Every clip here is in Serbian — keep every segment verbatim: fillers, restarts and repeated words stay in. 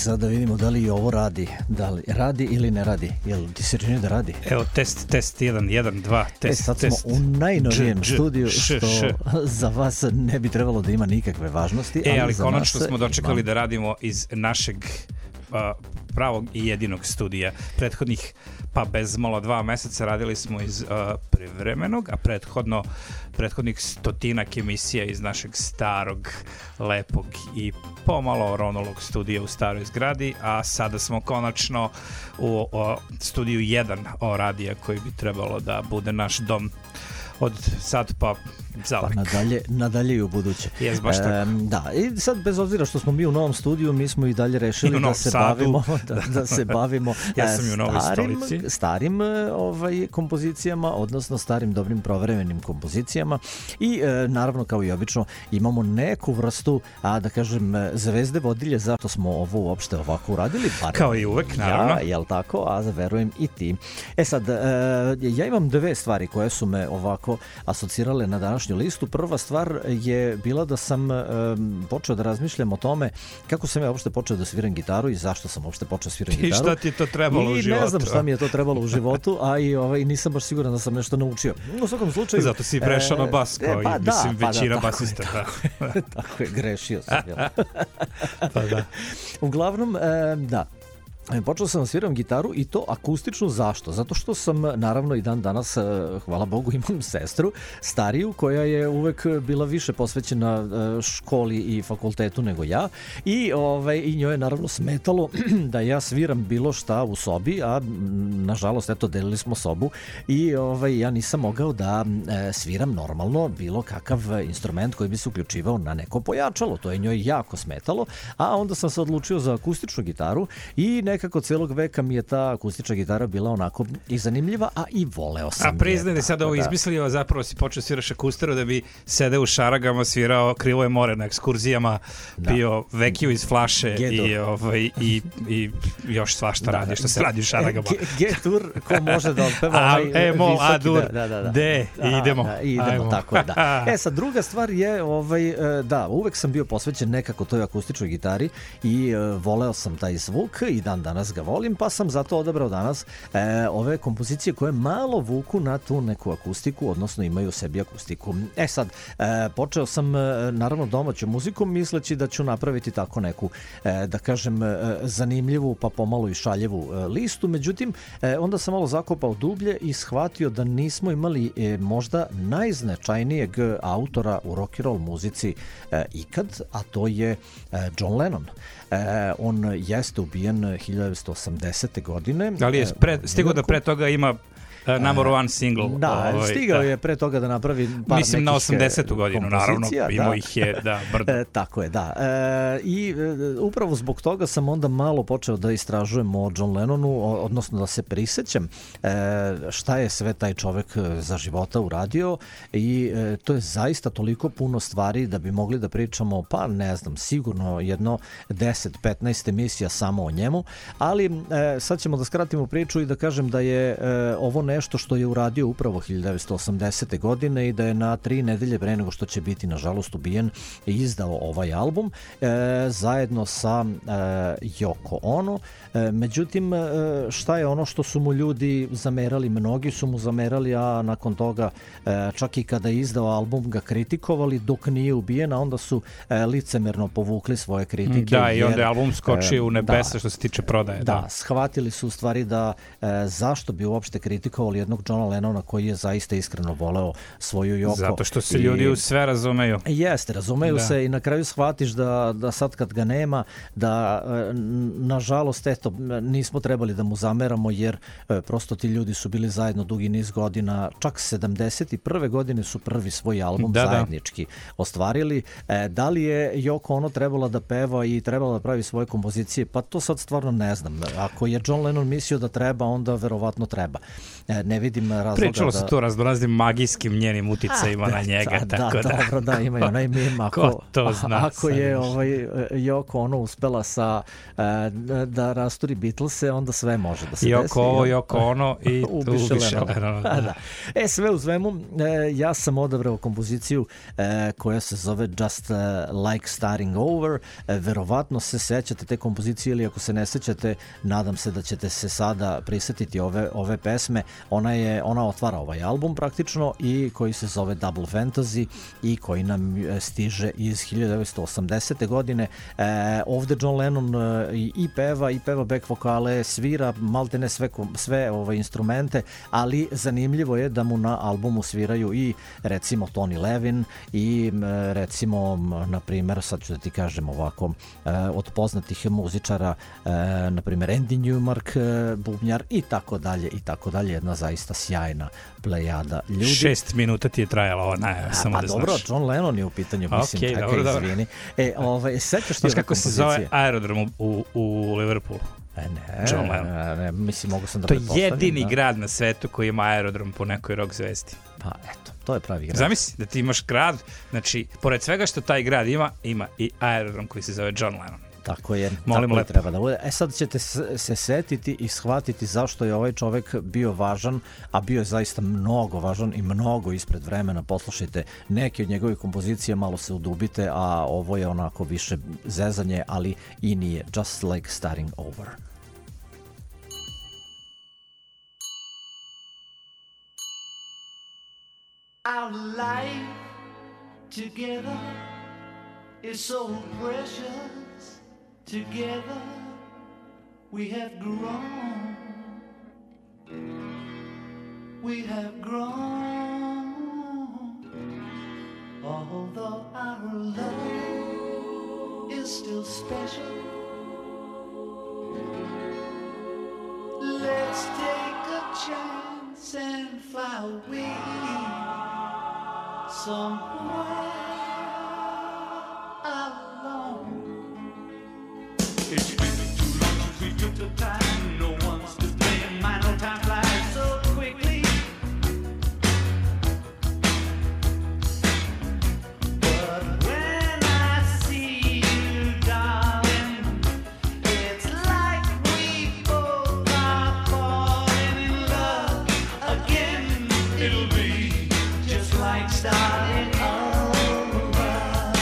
sad da vidimo da li ovo radi. Da li radi ili ne radi? Jel ti se čini da radi? Evo, test, test, jedan, jedan, dva, test, e, sad test. smo u najnovijem dž, studiju, š, što š. za vas ne bi trebalo da ima nikakve važnosti. E, ali, ali konačno smo dočekali ima. da radimo iz našeg uh, pravog i jedinog studija. Prethodnih, pa bez malo dva meseca radili smo iz uh, privremenog, a prethodno prethodnih stotinak emisija iz našeg starog, lepog i pomalo ronulog studija u staroj zgradi, a sada smo konačno u o, studiju jedan o radija koji bi trebalo da bude naš dom od sad pa zauvek. Pa nadalje, nadalje i u buduće. Jes, baš tako. E, da, i sad bez obzira što smo mi u novom studiju, mi smo i dalje rešili da se Sadu. bavimo da, da se bavimo ja sam i u Novoj starim, stolici. starim ovaj, kompozicijama, odnosno starim dobrim provremenim kompozicijama i e, naravno kao i obično imamo neku vrstu, a da kažem zvezde vodilje zašto smo ovo uopšte ovako uradili. Bar Kao i uvek, naravno. Ja, jel tako, a verujem i ti. E sad, e, ja imam dve stvari koje su me ovako asocirale na današnju listu. Prva stvar je bila da sam um, počeo da razmišljam o tome kako sam ja uopšte počeo da sviram gitaru i zašto sam uopšte počeo sviram I gitaru. šta ti je to trebalo I u životu? ne znam šta mi je to trebalo u životu, a i ovaj, nisam baš siguran da sam nešto naučio. U svakom slučaju... Zato si prešao e, na bas, kao e, pa, i da, mislim pa većina da, basista. Tako, da. je, tako je, grešio sam. Pa da. Uglavnom, e, da. Počeo sam da sviram gitaru i to akustičnu. Zašto? Zato što sam naravno i dan danas, hvala Bogu, imam sestru stariju koja je uvek bila više posvećena školi i fakultetu nego ja i, ovaj, i njoj je naravno smetalo da ja sviram bilo šta u sobi, a nažalost eto delili smo sobu i ovaj, ja nisam mogao da sviram normalno bilo kakav instrument koji bi se uključivao na neko pojačalo. To je njoj jako smetalo, a onda sam se odlučio za akustičnu gitaru i ne Nekako celog veka mi je ta akustična gitara bila onako i zanimljiva, a i voleo sam. A priznaj da sad ovo da. izmislio, a zapravo si počeo sviraš akusteru da bi sedeo u šaragama, svirao Krivo je more na ekskurzijama, da. Pio vekiju iz flaše i, ovaj, i, i još svašta da, radi, što se radi u šaragama. G-tur, ko može da otpeva ovaj e, mol, visoki, a, dur, da, da, da. de, i idemo. A, idemo, Ajmo. Tako je, da. E sad, druga stvar je, ovaj, da, uvek sam bio posvećen nekako toj akustičnoj gitari i uh, voleo sam taj zvuk i dan danas ga volim, pa sam zato odabrao danas e, ove kompozicije koje malo vuku na tu neku akustiku, odnosno imaju u sebi akustiku. E sad, e, počeo sam e, naravno domaćom muzikom, misleći da ću napraviti tako neku, e, da kažem, e, zanimljivu pa pomalo i šaljevu e, listu, međutim, e, onda sam malo zakopao dublje i shvatio da nismo imali e, možda najznačajnijeg autora u rock and roll muzici e, ikad, a to je e, John Lennon. E, on jeste ubijen hiljadu devetsto osamdesete godine. Ali je pre, stigao da pre toga ima uh, number one single. Da, ovaj, stigao da. je pre toga da napravi par Mislim na osamdesetu godinu, naravno, imao da. ih je, da, brdo. E, tako je, da. E, I e, upravo zbog toga sam onda malo počeo da istražujem o John Lennonu, odnosno da se prisećam e, šta je sve taj čovek za života uradio i e, to je zaista toliko puno stvari da bi mogli da pričamo, pa ne znam, sigurno jedno deset petnaest emisija samo o njemu, ali e, sad ćemo da skratimo priču i da kažem da je e, ovo nešto što je uradio upravo hiljadu devetsto osamdesete godine i da je na tri nedelje pre nego što će biti nažalost ubijen izdao ovaj album e, zajedno sa e, Yoko Ono. E, međutim, e, šta je ono što su mu ljudi zamerali? Mnogi su mu zamerali, a nakon toga e, čak i kada je izdao album ga kritikovali dok nije ubijen, a onda su e, licemerno povukli svoje kritike. Da, jer, i onda je album skočio e, u nebesa da, što se tiče prodaje. Da, da, shvatili su u stvari da e, zašto bi uopšte kritikovali jednog Johna Lennona koji je zaista iskreno voleo svoju Yoko. Zato što se I, ljudi u sve razumeju. Jeste, razumeju da. se i na kraju shvatiš da, da sad kad ga nema, da e, nažalost eto, nismo trebali da mu zameramo jer e, prosto ti ljudi su bili zajedno dugi niz godina, čak sedamdeset prve godine su prvi svoj album da, zajednički da. ostvarili. E, da li je Yoko Ono trebala da peva i trebala da pravi svoje kompozicije? Pa to sad stvarno ne znam. Ako je John Lennon mislio da treba, onda verovatno treba. ne vidim razloga Pričalo da... se tu o raznoraznim magijskim njenim uticajima A, na njega, da, tako da. Da, dobro, da, imaju onaj mim, ako, to zna, ako je ovaj, Yoko ono uspela sa, da rasturi Beatlese, onda sve može da se Yoko desi. Yoko ovo, Yoko ono i ubiše Lennon. Da. Da. E, sve u svemu, ja sam odabrao kompoziciju koja se zove Just Like Starting Over. Verovatno se sećate te kompozicije ili ako se ne sećate, nadam se da ćete se sada prisetiti ove, ove pesme. Ona je, ona otvara ovaj album praktično i koji se zove Double Fantasy i koji nam stiže iz hiljadu devetsto osamdesete. godine. E, ovde John Lennon i, i peva, i peva back vokale, svira maltene sve, sve ove instrumente, ali zanimljivo je da mu na albumu sviraju i recimo Tony Levin i recimo, na primer, sad ću da ti kažem ovako, od poznatih muzičara, na primer Andy Newmark, bubnjar i tako dalje i tako dalje, jedna zaista sjajna plejada ljudi. Šest minuta ti je trajala ova najava, samo pa da dobro, znaš. John Lennon je u pitanju, mislim, okay, čekaj, dobro, izvini. E, ovaj, sećaš ti znaš ove kako kompozicije? se zove aerodrom u, u Liverpoolu? E, ne, John Lennon. ne, ne, mislim, mogu sam da to je pretpostavim. jedini da. grad na svetu koji ima aerodrom po nekoj rock zvezdi. Pa eto, to je pravi grad. Zamisli da ti imaš grad, znači, pored svega što taj grad ima, ima i aerodrom koji se zove John Lennon. Tako je, Molim tako je lepo. treba da bude. E sad ćete se, se setiti i shvatiti zašto je ovaj čovek bio važan, a bio je zaista mnogo važan i mnogo ispred vremena. Poslušajte neke od njegovih kompozicija, malo se udubite, a ovo je onako više zezanje, ali i nije. Just Like Starting Over. Our life together is so precious. Together we have grown. We have grown. Although our love is still special, let's take a chance and fly away somewhere alone. It's been too long since we took the time. No one's to blame. My no time flies so quickly. But when I see you, darling, it's like we both are falling in love again. It'll be just like starting over.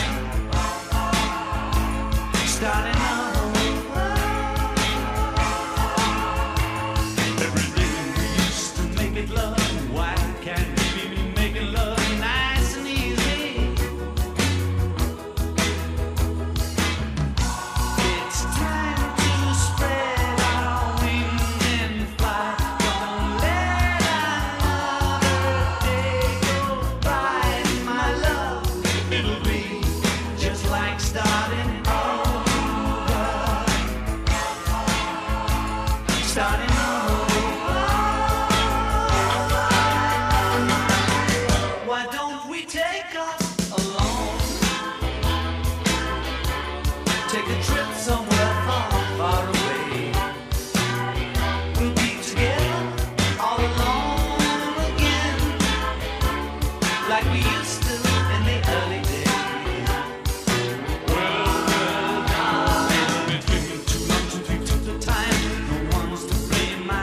Starting my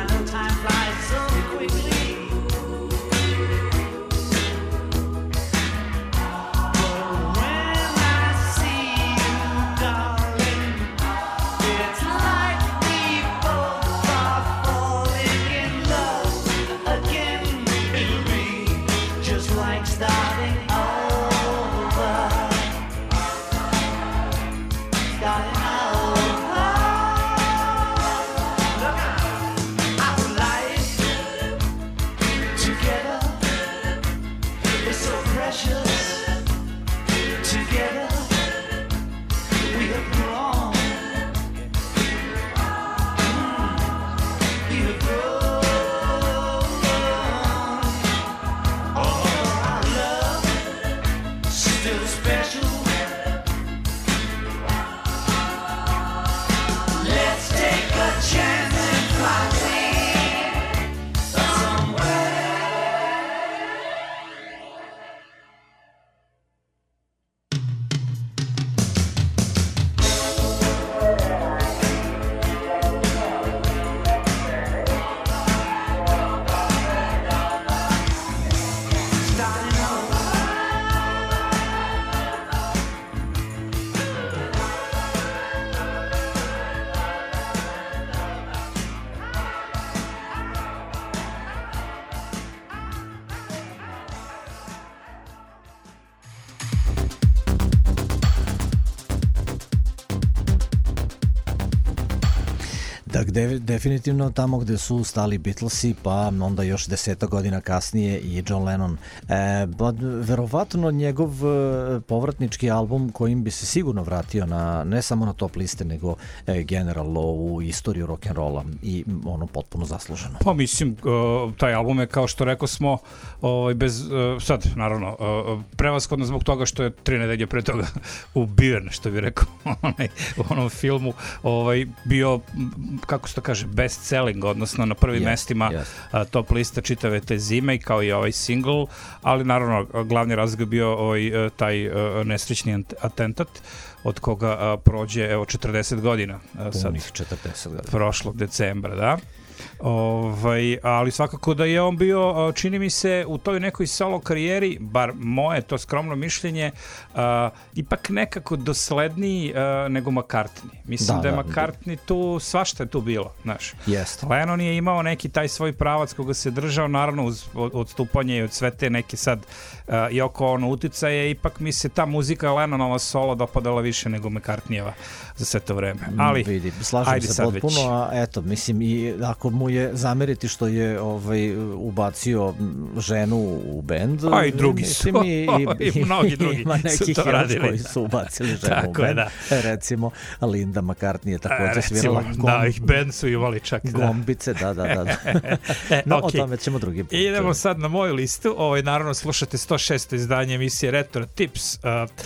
De, definitivno tamo gde su stali Beatlesi, pa onda još deseta godina kasnije i John Lennon. E, ba, verovatno njegov e, povratnički album kojim bi se sigurno vratio na, ne samo na top liste, nego e, generalno u istoriju rock'n'rolla i ono potpuno zasluženo. Pa mislim, uh, taj album je kao što rekao smo, ovaj, bez, uh, sad naravno, uh, prevashodno zbog toga što je tri nedelje pre toga ubijen, što bi rekao onaj, u onom filmu, ovaj, bio, kako se to kaže, best selling, odnosno na prvim yes, mestima yes. Uh, top lista čitave te zime, kao i ovaj single, ali naravno glavni razlog je bio ovaj, taj uh, nesrećni atentat od koga a, prođe evo četrdeset godina a, sad četrdeset godina prošlog decembra, da. Ovaj, ali svakako da je on bio, čini mi se, u toj nekoj solo karijeri, bar moje to skromno mišljenje, uh, ipak nekako dosledniji uh, nego McCartney. Mislim da, da je da, McCartney tu, svašta je tu bilo, znaš. Jest. Lennon je imao neki taj svoj pravac koga se držao, naravno uz odstupanje i od sve te neke sad uh, i oko ono uticaje, ipak mi se ta muzika Lennonova solo dopadala više nego McCartneyeva za sve to vreme. Ali, vidi, slažem se potpuno, već. A eto, mislim, i ako mu je zameriti što je ovaj ubacio ženu u bend, a i drugi su, mislim, i, i, i mnogi drugi ima neki su to radili, koji su ubacili ženu tako u bend. Je, da. Recimo, Linda McCartney je također recimo, svirala gom... da, ih bend su imali čak gombice, da, da, da, da. No, okay. O tome ćemo drugi put. Idemo sad na moju listu, ovaj, naravno slušate sto šesto izdanje emisije Retro Tips, uh,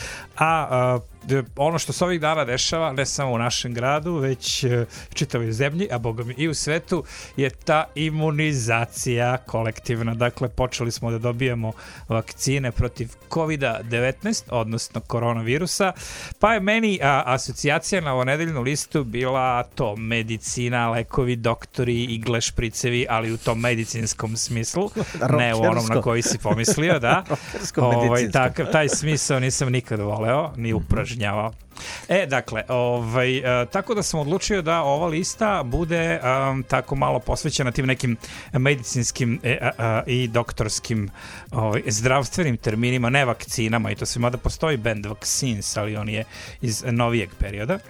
a uh, ono što se ovih dana dešava, ne samo u našem gradu, već uh, čitavoj zemlji, a boga mi i u svetu, je ta imunizacija kolektivna. Dakle, počeli smo da dobijamo vakcine protiv kovid devetnaest, odnosno koronavirusa, pa je meni a, asocijacija na ovonedeljnu listu bila to medicina, lekovi, doktori, igle, špricevi, ali u tom medicinskom smislu, ne u onom na koji si pomislio, da. ovaj, takav, taj smisao nisam nikad voleo, ni upražnjavao. E, dakle, ovaj, uh, tako da sam odlučio da ova lista bude um, tako malo posvećena tim nekim medicinskim e, a, a, i doktorskim ovaj, zdravstvenim terminima, ne vakcinama, i to sve, mada postoji band Vaccines, ali on je iz novijeg perioda.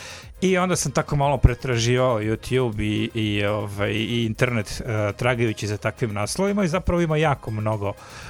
I onda sam tako malo pretraživao YouTube i, i, ovaj, i internet uh, tragajući za takvim naslovima, i zapravo ima jako mnogo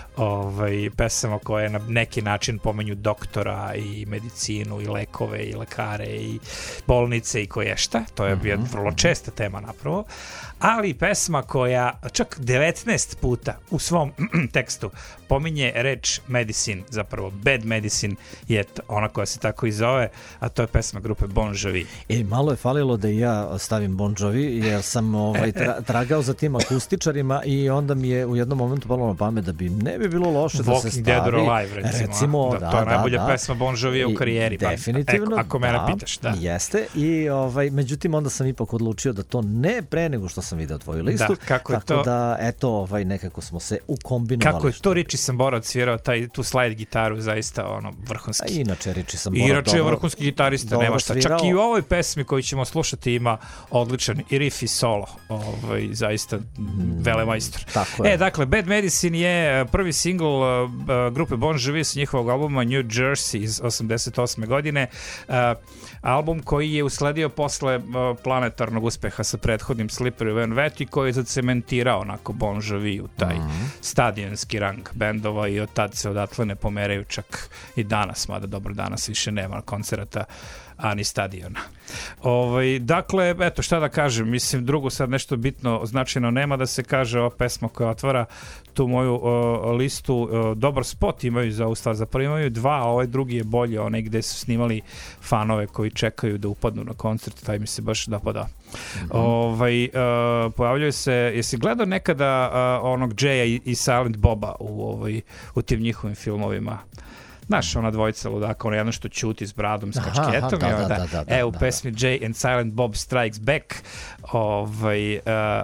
ovaj, pesama koje na neki način pomenju doktora i medicinu i lekove i lekare i bolnice i koje šta. To je bio vrlo česta tema napravo. Ali pesma koja čak devetnaest puta u svom tekstu pominje reč medicine, zapravo bad medicine je ona koja se tako i zove, a to je pesma grupe Bon Jovi. E, malo je falilo da i ja stavim Bon Jovi, jer sam ovaj, tra, tragao za tim akustičarima i onda mi je u jednom momentu palo na pamet da bi ne bi bilo loše Walking da se stavi. Dead or Alive, recimo. recimo da, da, da, to je da, najbolja da. pesma Bon Jovi u karijeri. Definitivno, pa, ako mene da, pitaš, da. Jeste, i ovaj, međutim onda sam ipak odlučio da to ne pre nego što sam video tvoju listu. Da, kako je tako to, da, eto, ovaj, nekako smo se ukombinovali. Kako je to Richie Sambora odsvirao taj, tu slide gitaru, zaista ono, vrhunski. A inače, Richie Sambora Inače je vrhunski gitarista, nema šta. Svirao. Čak i u ovoj pesmi koju ćemo slušati ima odličan i riff i solo. Ovaj, zaista mm, velemajstor. Tako je. E, dakle, Bad Medicine je prvi single uh, grupe Bon Jovi s njihovog albuma New Jersey iz osamdeset osme godine. Uh, album koji je usledio posle uh, planetarnog uspeha sa prethodnim Slippery When Wet i koji je zacementirao onako Bon Jovi u taj mm-hmm. stadionski rang bendova, i od tad se odatle ne pomeraju čak i danas, mada dobro, danas više nema koncerata ani stadiona. Ovaj, dakle, eto, šta da kažem, mislim, drugo sad nešto bitno značajno nema da se kaže. Ova pesma koja otvara tu moju uh, listu, uh, dobar spot imaju za ustav, zapravo imaju dva, a ovaj drugi je bolje, onaj gde su snimali fanove koji čekaju da upadnu na koncert, taj mi se baš dopada. Mm-hmm. Ovaj, uh, pojavljaju se, jesi gledao nekada uh, onog Jaya i, i Silent Boba u, ovaj, u tim njihovim filmovima? Znaš, ona dvojica ludaka, ono jedno što ćuti s bradom, s kačketom. Da, da, da, da, da, e, u pesmi Jay and Silent Bob Strikes Back, ovaj, uh,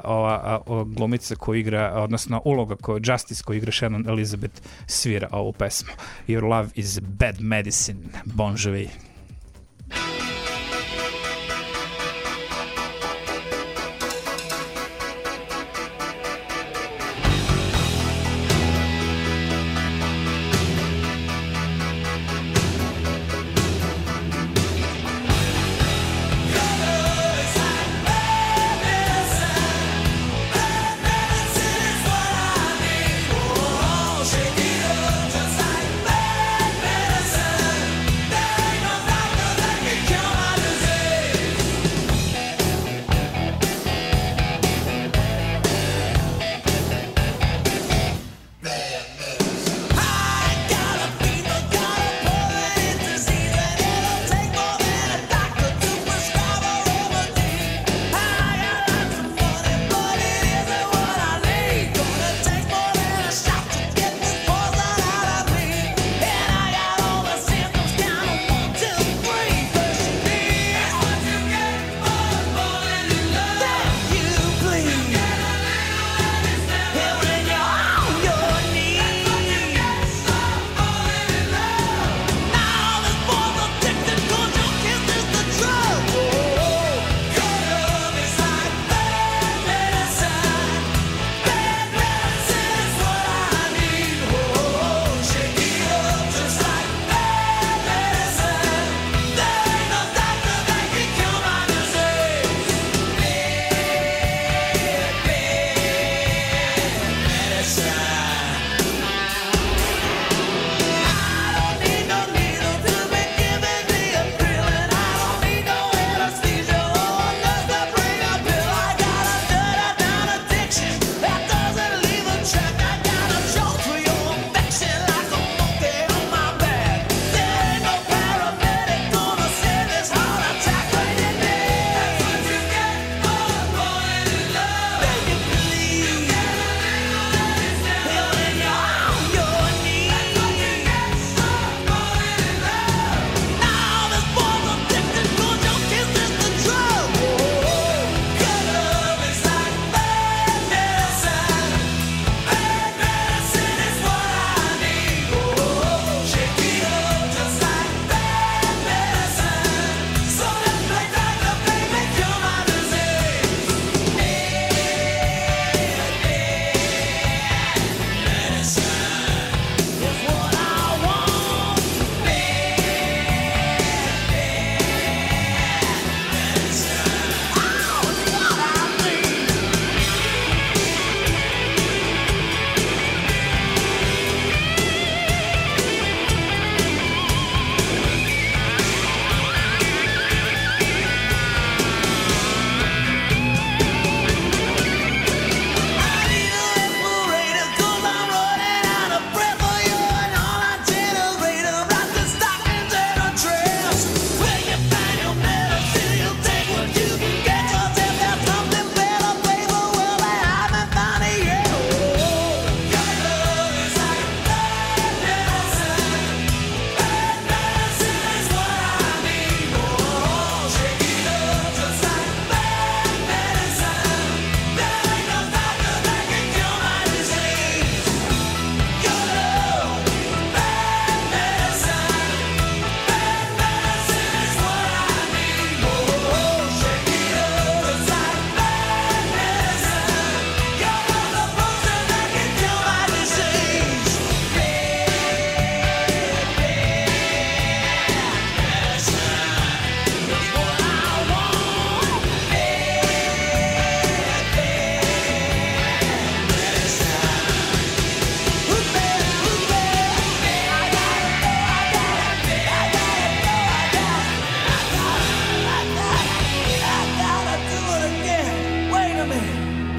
ova uh, glumica koja igra, odnosno uloga koja Justice koja igra Shannon Elizabeth svira ovu pesmu. Your love is bad medicine, Bon Jovi. Your love is like bad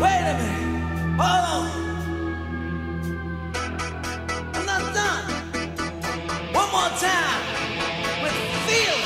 Wait a minute. Hold on. I'm not done. One more time. With feeling.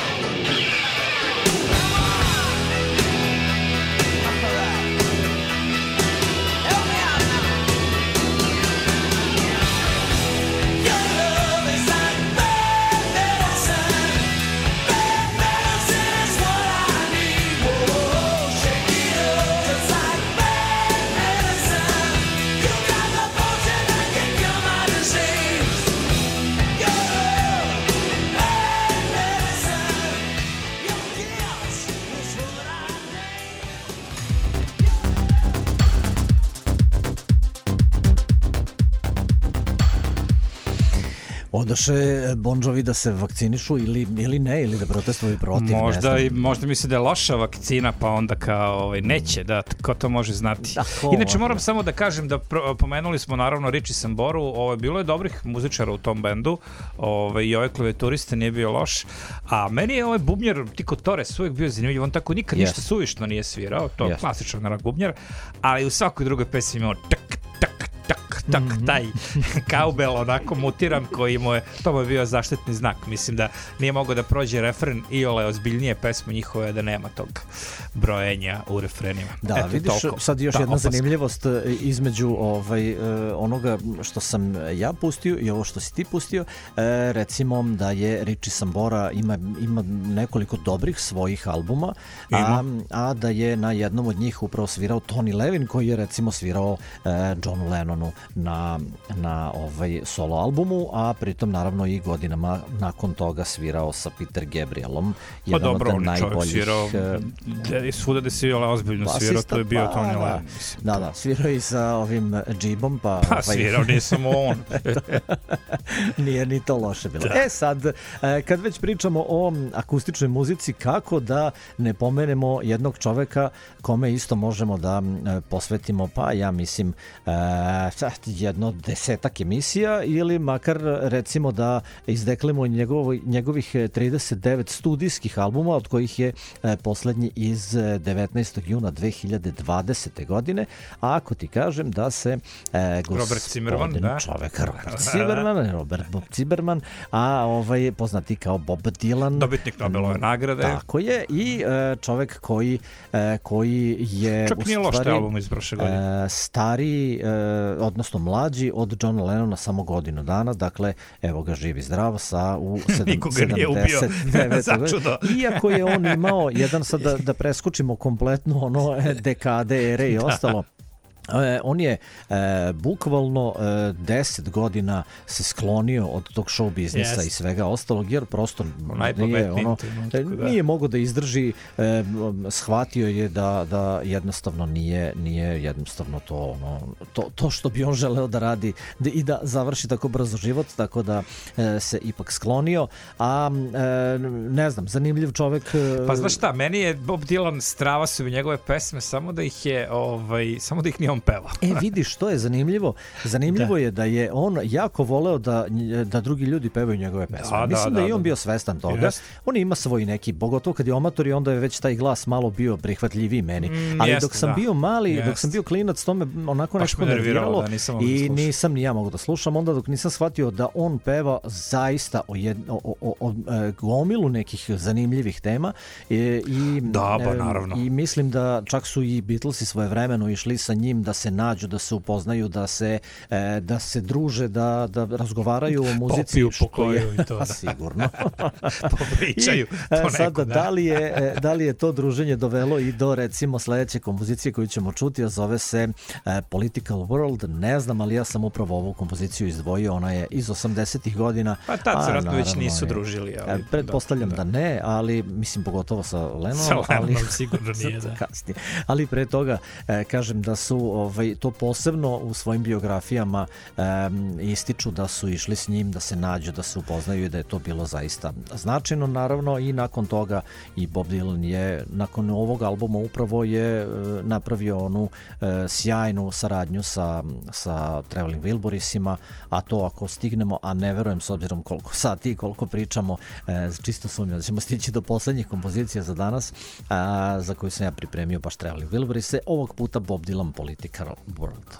Odoše Bon Jovi da se vakcinišu ili, ili ne, ili da protestuju protiv. Možda, i, možda misli da je loša vakcina, pa onda kao ovaj, neće, da, ko to može znati. Da, Inače, moram samo da kažem da pro, pomenuli smo naravno Richie Samboru, ovaj, bilo je dobrih muzičara u tom bendu, ovaj, i ovaj klavijaturista nije bio loš, a meni je ovaj bubnjar Tico Torres uvijek bio zanimljiv, on tako nikad yes. ništa suvišno nije svirao, to je yes. klasičan naravno bubnjar, ali u svakoj drugoj pesmi imao tak, tak, tak, tak, mm-hmm. taj kaubel onako mutiran koji mu je, to mu je bio zaštitni znak. Mislim da nije mogao da prođe refren i ole ozbiljnije pesme njihove da nema tog brojenja u refrenima. Da, eto, vidiš toliko. sad još da, jedna opaska. zanimljivost između ovaj, onoga što sam ja pustio i ovo što si ti pustio. E, recimo da je Richie Sambora ima, ima nekoliko dobrih svojih albuma, a, a da je na jednom od njih upravo svirao Tony Levin koji je recimo svirao e, Johnu Lennonu na, na ovaj solo albumu, a pritom naravno i godinama nakon toga svirao sa Peter Gabrielom, jedan pa dobro, od on najboljih. Svirao, de, svuda da si ozbiljno svirao, to je bio pa, Tony da, Levin. Da, da, svirao i sa ovim džibom, pa... Pa ovaj, svirao, nije samo on. Nije ni to loše bilo. Da. E sad, kad već pričamo o akustičnoj muzici, kako da ne pomenemo jednog čoveka kome isto možemo da posvetimo, pa ja mislim, jedno desetak emisija ili makar recimo da izdeklimo njegov, njegovih trideset devet studijskih albuma, od kojih je poslednji iz devetnaestog juna dve hiljade dvadesete. godine, a ako ti kažem da se e, Robert Zimmerman, da. čovek Robert Zimmerman, Robert Bob Zimmerman, a ovaj poznati kao Bob Dylan, dobitnik Nobelove nagrade. Tako je, i e, čovek koji, e, koji je čak nije loš taj album iz prošle godine. E, stariji, e, odnosno mlađi od Johna Lennona samo godinu dana, dakle, evo ga živi zdravo sa u sedamdeset devetoj. Iako je on imao jedan, sad da, da preskočimo kompletno ono dekade, ere i ostalo. E, on je e, bukvalno e, deset godina se sklonio od tog show biznisa yes. i svega ostalog, jer prosto nije, ono, da. nije mogao da izdrži, e, shvatio je da, da jednostavno nije, nije jednostavno to, ono, to, to što bi on želeo da radi da, i da završi tako brzo život, tako da e, se ipak sklonio, a e, ne znam, zanimljiv čovek. E, pa znaš šta, meni je Bob Dylan, strava su mi njegove pesme, samo da ih je, ovaj, samo da ih nije on peva. E, vidiš, što je zanimljivo? Zanimljivo da. je da je on jako voleo da, da drugi ljudi pevaju njegove pesme. Da, Mislim da, da, da je on da, bio svestan toga. Jest. On ima svoj neki, pogotovo kad je omator i onda je već taj glas malo bio prihvatljiviji meni. Mm, Ali jest, dok sam da. bio mali, jest. dok sam bio klinac, to me onako Baš nešto nerviralo da, nisam i nisam ni ja mogu da slušam. Onda dok nisam shvatio da on peva zaista o, jed, o, o, o, o gomilu nekih zanimljivih tema i, i, da, ba, naravno. i mislim da čak su i Beatlesi svojevremeno išli sa njim da se nađu, da se upoznaju, da se, e, da se druže, da, da razgovaraju o muzici. Popiju, pokoju i to. Da. Sigurno. Popričaju. I, sada, da. Da, li je, da li je to druženje dovelo i do recimo sledeće kompozicije koju ćemo čuti, a zove se e, Political World, ne znam, ali ja sam upravo ovu kompoziciju izdvojio, ona je iz osamdesetih godina. Pa tad se vratno već nisu družili. Ali, pretpostavljam da, da. da ne, ali mislim pogotovo sa Lennonom. Sa Lennonom ali, sigurno nije, da. Kasnije. Ali pre toga e, kažem da su ovaj, to posebno u svojim biografijama um, ističu da su išli s njim, da se nađu, da se upoznaju i da je to bilo zaista značajno. Naravno i nakon toga i Bob Dylan je nakon ovog albuma upravo je uh, napravio onu uh, sjajnu saradnju sa, sa Traveling Wilburysima, a to ako stignemo, a ne verujem s obzirom koliko sati i koliko pričamo, uh, čisto sumnjam da ćemo stići do poslednjih kompozicija za danas, uh, za koju sam ja pripremio baš Traveling Wilburys, ovog puta Bob Dylan Political Vertical World.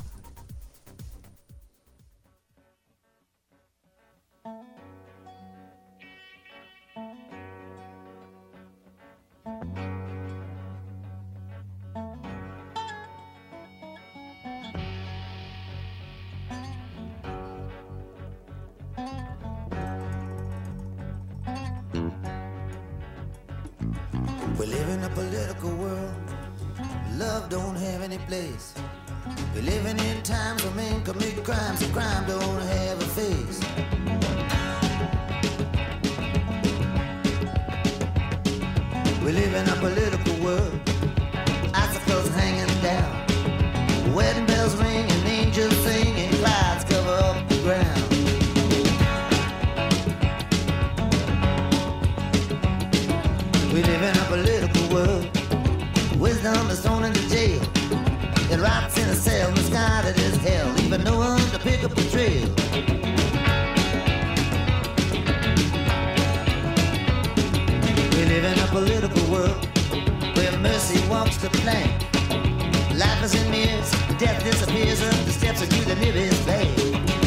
We live in a political world. Love don't have any place. We're living in times when men commit crimes and crime don't have a face. We live in a political world. Icicles hanging down, wedding bells ring and angels sing and clouds cover up the ground. We live in a political world. Wisdom is thrown into jail. It rots in a cell, misguided as hell, leaving no one to pick up the trail. We live in a political world where mercy walks the plank. Life is in mirrors, death disappears up the steps of you the nearest bank.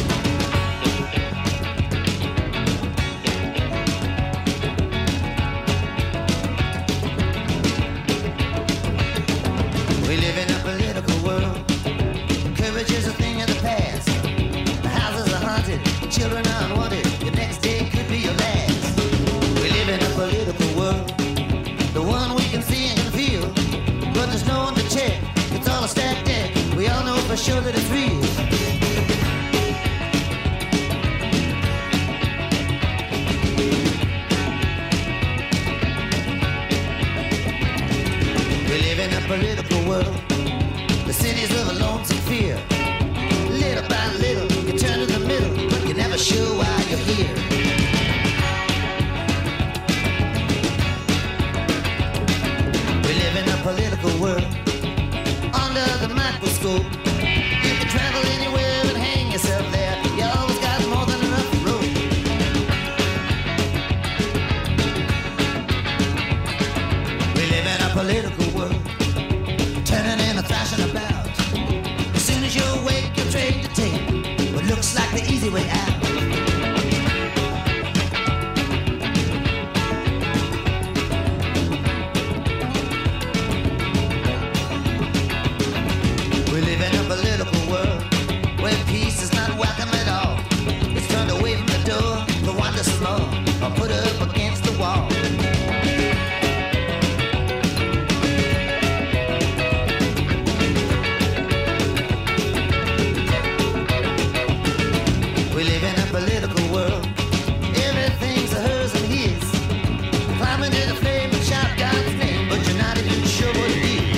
We live in a political world. Courage is a thing of the past. The houses are haunted, children are unwanted. Your next day could be your last. We live in a political world, the one we can see and can feel, but there's no one to check. It's all a stacked deck. We all know for sure that it's real. We live in a political world. The cities of a lonesome fear. Little by little, you turn to the middle, but you're never sure why you're here. We live in a political world. Under the microscope, you can travel anywhere and hang yourself there. You always got more than enough room. We live in a political world, turning and thrashing about. As soon as you awake, you're trained to take what looks like the easy way out. We live in a political world where peace is not welcome at all. It's turned away from the door to wander some more or put up against the wall. We live in a political world. Everything's a hers and his. Climbing to the flame and shout God's name, but you're not even sure what it is.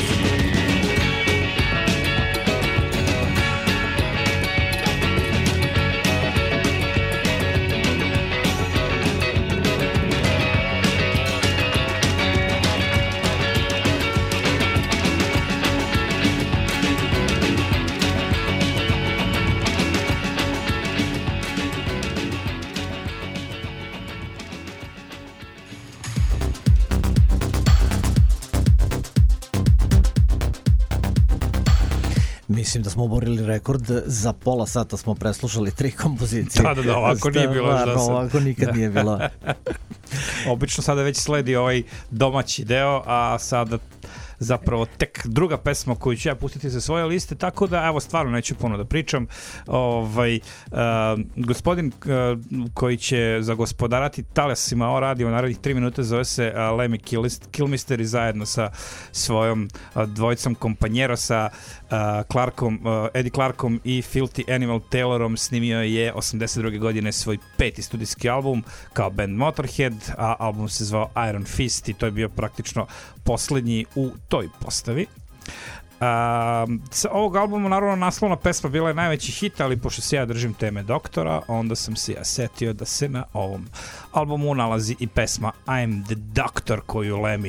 Mislim da smo oborili rekord, za pola sata smo preslušali tri kompozicije. Da, da, da, ovako nije bilo. Stvarno, ovako nikad nije bilo. Obično sada već sledi ovaj domaći deo, a sada zapravo tek druga pesma koju ću ja pustiti sa svoje liste, tako da evo stvarno neću puno da pričam. Ovaj, uh, gospodin uh, koji će zagospodarati talasima ovo radio narednih tri minute zove se uh, Lemmy Kilmister i zajedno sa svojom uh, dvojicom kompanjerosa uh, Clarkom, uh, Eddie Clarkom i Filthy Animal Taylorom snimio je osamdeset druge godine svoj peti studijski album kao band Motorhead, a album se zvao Iron Fist i to je bio praktično poslednji u toj postavi. Uh, sa ovog albuma naravno naslovna pesma bila je najveći hit, ali pošto se ja držim teme doktora, onda sam se ja setio da se na ovom albumu nalazi i pesma I'm the Doctor koju Lemmy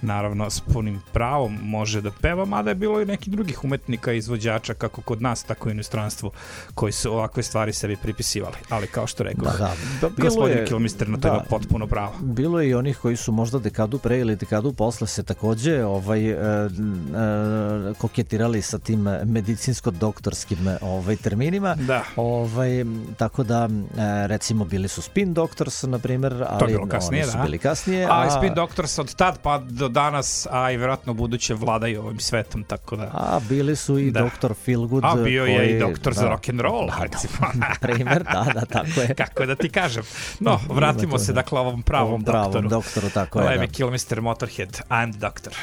naravno s punim pravom može da peva, mada je bilo i nekih drugih umetnika i izvođača kako kod nas, tako i u inostranstvu koji su ovakve stvari sebi pripisivali, ali kao što rekao, Da, da. Da, bilo gospodin je- Kilmister na to da. ima potpuno pravo. Bilo je i onih koji su možda dekadu pre ili dekadu posle se takođe ovaj, e, e, koketirali sa tim medicinsko-doktorskim ovaj, terminima. Da. Ovaj, tako da, e, recimo, bili su Spin Doctors, na primjer, ali bilo kasnije, oni su da. bili kasnije. A, a Spin Doctors od tad pa do danas, a i vjerojatno buduće vladaju ovim svetom, tako da... A bili su i Da. doktor Feelgood. A bio je koji- i doktor za da. rock and roll, Da, da, recimo. na primer, da, da, tako je. Kako da ti kažem. No, vratimo to, se da. dakle ovom pravom Ovom pravom doktoru. doktoru, tako je, Lemmy da. Kilmister, Motorhead, I'm the Doctor.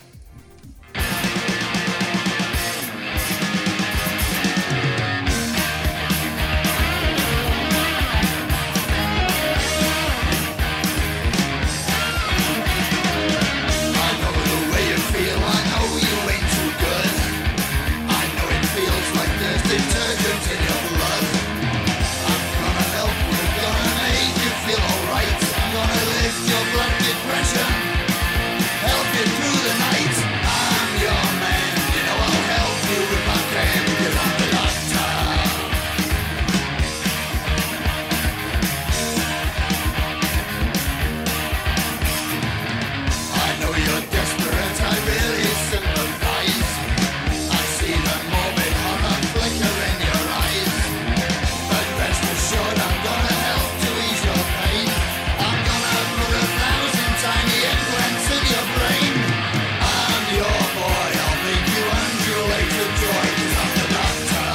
I know the way you feel, I know you ain't too good. I know it feels like there's detergent in your blood. I'm gonna help you, gonna make you feel alright. I'm gonna lift your blood depression, help you through the night. I'm your man, you know I'll help you if I can, 'cause I'm the doctor. I know you're desperate, I really sympathize. I see the morbid horror flicker in your eyes. But rest assured, I'm gonna help to ease your pain. I'm gonna put a thousand tiny implants in your brain. I'm your boy, I'll make you undulate with joy, 'cause I'm the doctor.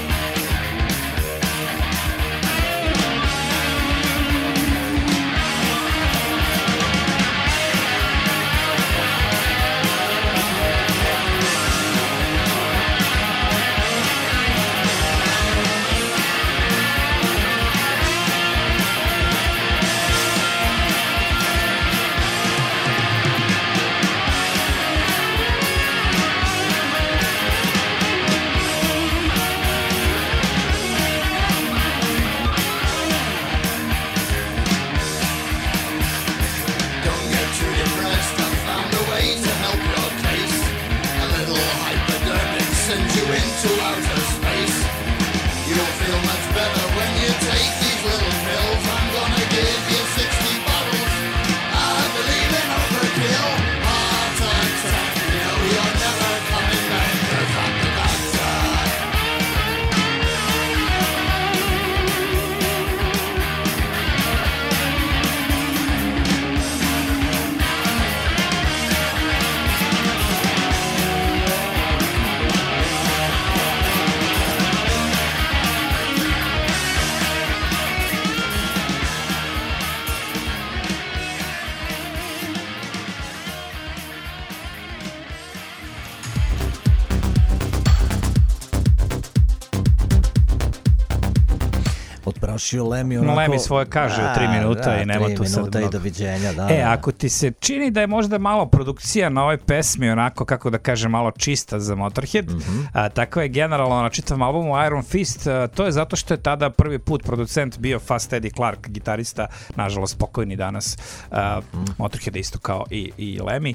Don't get too depressed, I found a way to help your case. A little hypodermic sends you into outer space. You'll feel much better when you take these little pills. I'm gonna give you sixty bottles. I believe in overkill. Heart attack, you know you're never coming back, 'cause I'm the doctor. Odprašio Lemmy onako... Lemmy svoje kaže u tri minuta i nema tri tu sad minuta i mnogo. doviđenja, da. E, da. ako ti se čini da je možda malo produkcija na ovoj pesmi onako, kako da kažem, malo čista za Motorhead, Mhm. a, tako je generalno na čitavom albumu Iron Fist, a, to je zato što je tada prvi put producent bio Fast Eddie Clarke, gitarista, nažalost pokojni danas, a, Mhm. Motorhead je isto kao i, i Lemmy.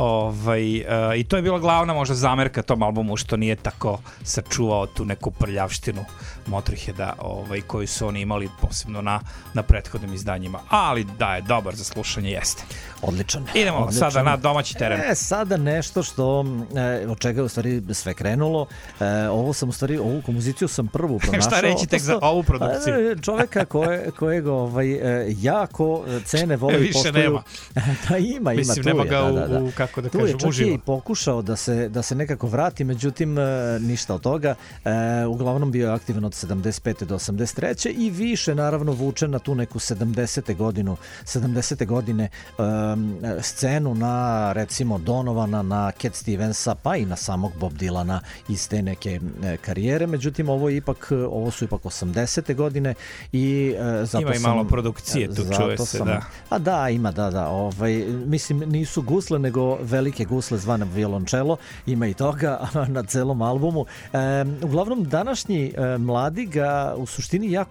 Ovaj, a, I to je bila glavna možda zamerka tom albumu, što nije tako sačuvao tu neku prljavštinu Motorheada, ovaj, koju su oni imali posebno na, na prethodnim izdanjima. Ali da je dobar za slušanje, jeste. Odličan. Idemo Odličan. sada na domaći teren. E, sada nešto što, e, od čega je u stvari sve krenulo. E, ovo sam u stvari, ovu kompoziciju sam prvu pronašao. Šta reći tek za odnosno, ovu produkciju? e, Čoveka koje, kojeg ovaj, e, jako cene, voli i Više poštuju. nema. Da, ima, ima, Mislim, tu nema je, ga da, u, da, da. u, kako da Tu je kažem, čak uživo. je i pokušao da se, da se nekako vrati, međutim e, ništa od toga. E, uglavnom bio je aktivan od sedamdeset pete do osamdeset treće i više naravno vuče na tu neku sedamdesete godinu, sedamdesete godine um, scenu na recimo Donovana, na Cat Stevensa, pa i na samog Bob Dylana iz te neke e, karijere. Međutim, ovo je ipak, ovo su ipak osamdesete godine i e, zato Ima i sam, malo produkcije tu, zato čuje se, sam- da. A da, ima, da, da. Ovaj, mislim, nisu gusle, nego velike gusle zvane violončelo. Ima i toga na celom albumu. E, uglavnom, današnji e, mladi ga u suštini jako vole.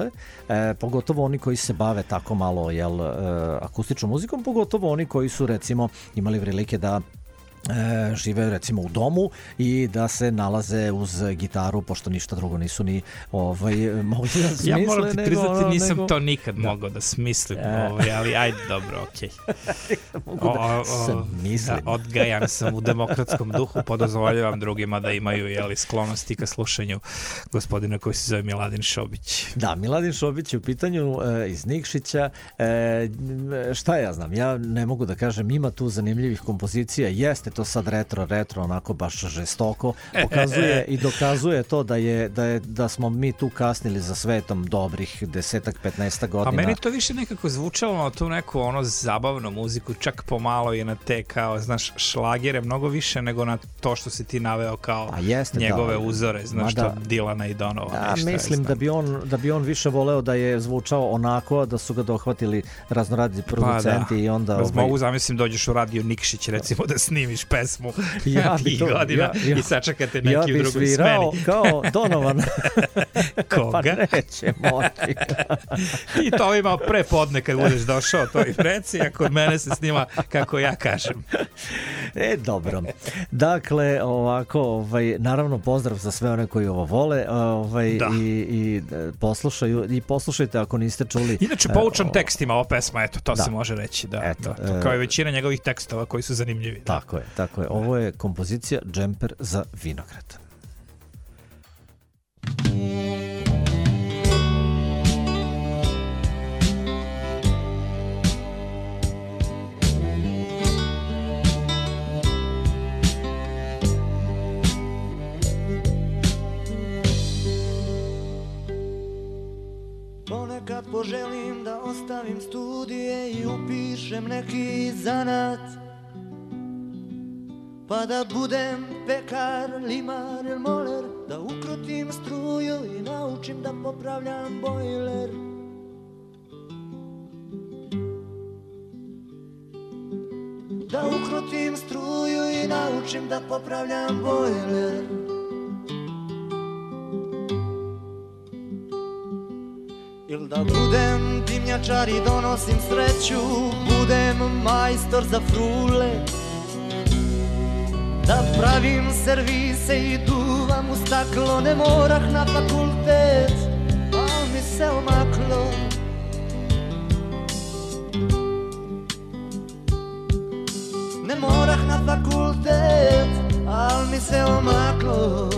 vole, e, pogotovo oni koji se bave tako malo jel, e, akustičnom muzikom, pogotovo oni koji su recimo imali prilike da E, žive recimo u domu i da se nalaze uz gitaru, pošto ništa drugo nisu ni ovaj, mogli da smisle. Ja moram ti priznati, ono, nisam nego... to nikad da. mogao da smislim, e. ovaj, ali ajde, dobro, okej. Okay. Mogu da smislim. Da, odgajan sam u demokratskom duhu, podozvoljavam drugima da imaju jeli, sklonosti ka slušanju gospodina koji se zove Miladin Šobić. Da, Miladin Šobić je u pitanju e, iz Nikšića. E, šta ja znam, ja ne mogu da kažem, ima tu zanimljivih kompozicija, jeste to sad retro, retro, onako baš žestoko, pokazuje i dokazuje to da je, da je da smo mi tu kasnili za svetom dobrih desetak, petnaestak godina. A meni to više nekako zvučalo na tu neku ono zabavnu muziku, čak pomalo je na te kao, znaš, šlagere, mnogo više nego na to što si ti naveo kao jeste, njegove da, uzore, znaš, što Dilana i Donova. Da, ništa, mislim da bi, on, da bi on više voleo da je zvučao onako, da su ga dohvatili raznoradni producenti pa, da. i onda... Ovaj... Mogu zamislim dođeš u radio Nikšić, recimo da snimiš pesmu ja tih godina ja, ja, ja, i sačekate neki ja u drugoj smeni. Ja bi svirao kao Donovan. Koga? Pa neće moći. I to ima pre podne kad budeš došao, to i reci, a kod mene se snima kako ja kažem. E, dobro. Dakle, ovako, ovaj, naravno pozdrav za sve one koji ovo vole ovaj, da. i, i poslušaju i poslušajte ako niste čuli. Inače, poučan uh, tekstima ova pesma, eto, to da. se može reći. Da, eto, da, kao i većina njegovih tekstova koji su zanimljivi. Da. Tako je, tako je. Ovo je kompozicija Džemper za vinograd. Ponekad poželim da ostavim studije i upišem neki zanat, pa da budem pekar, limar ili moler, da ukrotim struju i naučim da popravljam bojler. Da ukrotim struju i naučim da popravljam bojler. Il da budem dimnjačar i donosim sreću, budem majstor za frule, da pravim servise i duvam u staklo. Ne morah na fakultet, al mi se omaklo. Ne morah na fakultet, al mi se omaklo.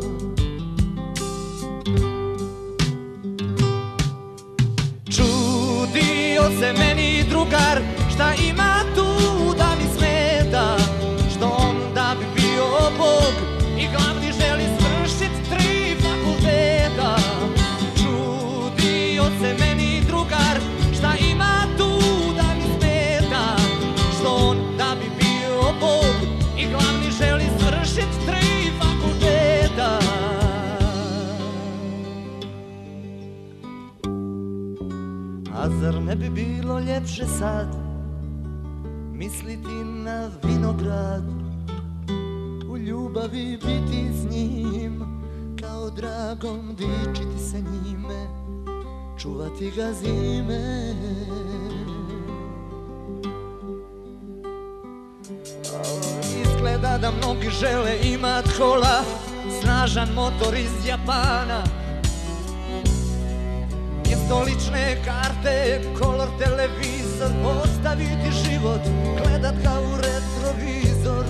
Čudio se meni drugar, šta ima tu da mi smeta, što on da bi bio Bog i glavni želi svršit tri fakulteta. Čudio se meni drugar, šta ima tu da mi smeta, što on da bi bio Bog i glavni želi svršit tri fakulteta. A zar ne bi bilo ljepše sad misliti na vinograd, u ljubavi biti s njim, kao dragom dičiti se njime, čuvati ga zime. Izgleda da mnogi žele imat kola, snažan motor iz Japana, stolične karte, kolor televizor, ostaviti život, gledat ga u retrovizor.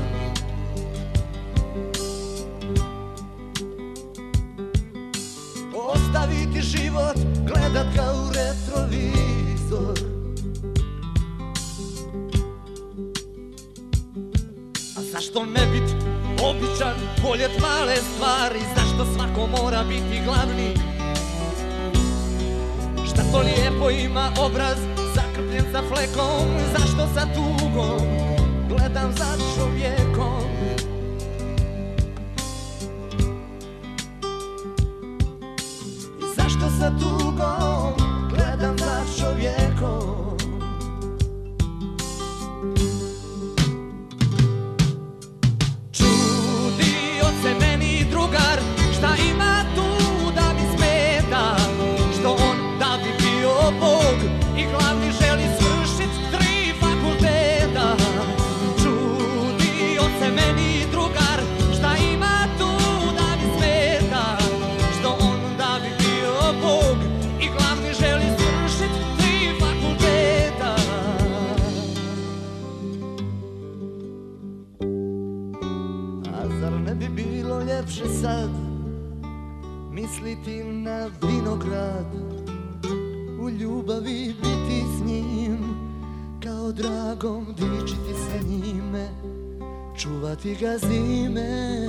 Ostaviti život, gledat ga u retrovizor. A zašto ne bit običan, voljet male stvari, zašto svako mora biti glavni? Šta to lijepo ima obraz, zakrpljen sa flekom, zašto sa tugom gledam za čovjekom? I zašto sa tugom gledam za čovjekom? Čudio se meni drugar, šta ima tu da mi smeta, što on sad misliti na vinograd, u ljubavi biti s njim, kao dragom dičiti se njime, čuvati ga zime.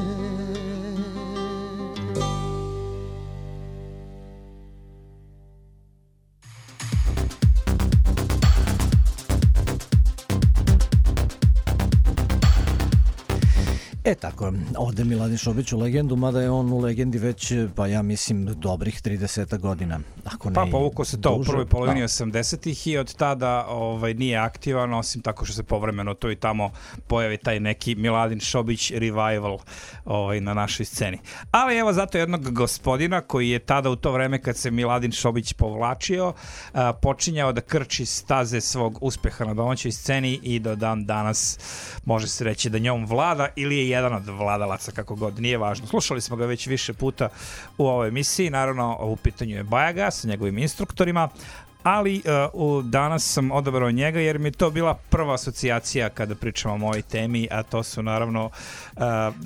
E tako, ovde Miladin Šobić u legendu, mada je on u legendi već, pa ja mislim, dobrih trideset godina. Ako ne pa povukao se to duže, u prvoj polovini da. osamdesetih i od tada ovaj, nije aktivan, osim tako što se povremeno to i tamo pojavi taj neki Miladin Šobić revival ovaj, na našoj sceni. Ali evo zato jednog gospodina koji je tada u to vreme kad se Miladin Šobić povlačio, a, počinjao da krči staze svog uspeha na domaćoj sceni i do dan danas može se reći da njom vlada ili je jedan od vladalaca, kako god, nije važno. Slušali smo ga već više puta u ovoj emisiji, naravno u pitanju je Bajaga sa njegovim instruktorima, ali uh, u, danas sam odabrao njega jer mi je to bila prva asocijacija kada pričamo o ovoj temi, a to su naravno uh,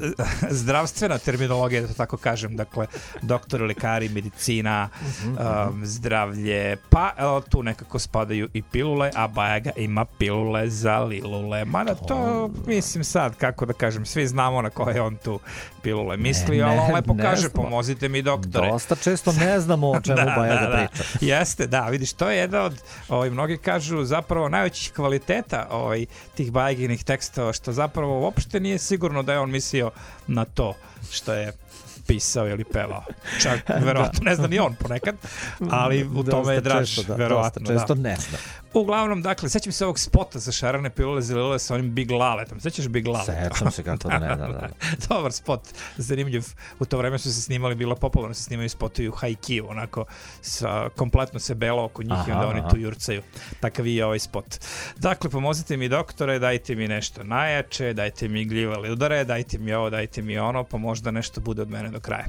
zdravstvena terminologija, da to tako kažem, dakle doktori, lekari, medicina, um, zdravlje, pa uh, tu nekako spadaju i pilule, a Bajaga ima pilule za lilule, mada to mislim sad, kako da kažem, svi znamo na koje on tu pilule misli, ne, ali on lepo kaže, znamo. Pomozite mi doktore. Dosta često ne znamo o čemu da, Bajaga da, da. priča. Jeste, da, vidiš, to je jedna od, ovaj, mnogi kažu zapravo najvećih kvaliteta ovaj, tih Bajaginih tekstova, što zapravo uopšte nije sigurno da je on mislio na to što je pisao ili pevao. Čak, verovatno, ne zna ni on ponekad, ali u tome dosta je draž, često, da, verovatno. Dosta često da. ne zna. Uglavnom, dakle, sećam se ovog spota za šarane pilule za lilule sa onim Big Laletom. Sećaš Big Laleta? Sećam se kako da ne, da, da. Dobar spot, zanimljiv. U to vreme su se snimali, bilo popularno se snimaju spotovi u high-key, onako, sa, kompletno se belo oko njih aha, i onda oni aha. tu jurcaju. Takav je ovaj spot. Dakle, pomozite mi doktore, dajte mi nešto najjače, dajte mi gljivali udare, dajte mi ovo, dajte mi ono, pa možda nešto bude od mene do kraja.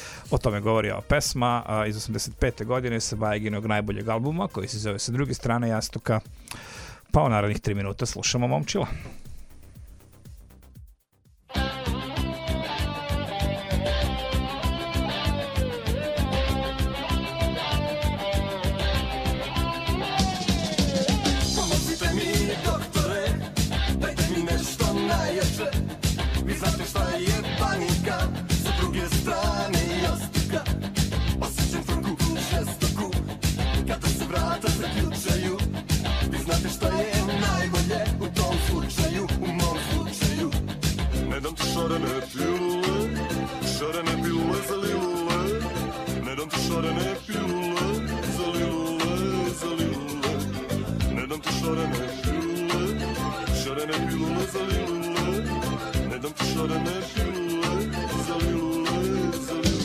O tome govori ova pesma a, iz osamdeset pete godine sa Bajaginog najboljeg albuma koji se zove Sa druge strane jastuka. Pa u narednih tri minuta slušamo Momčila. Pomozite mi doktore, dajte mi nešto najjače. Vi znate šta je panika, sa druge strane jastuka. Osjećam frku žestoku, kada se vrata zaključaju. Vi znate šta je najbolje u tom slučaju, u mom slučaju. Ne dam ti šarene pilule, šarene pilule za lilule. Ne dam ti šarene pilule, za lilule, za lilule. Ne dam ti šarene pilule, šarene pilule za lilule. Ne dam ti šarene pilule, za lilule, za lilule.